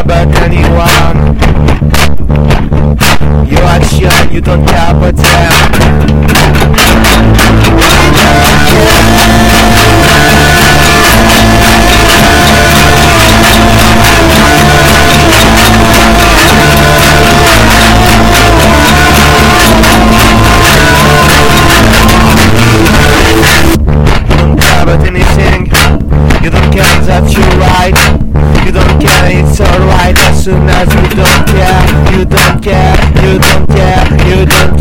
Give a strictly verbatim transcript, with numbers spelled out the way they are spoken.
about anyone. Your action, you don't care about them. You don't care that you're right. You don't care, it's alright. As soon as you don't care, you don't care, you don't care, you don't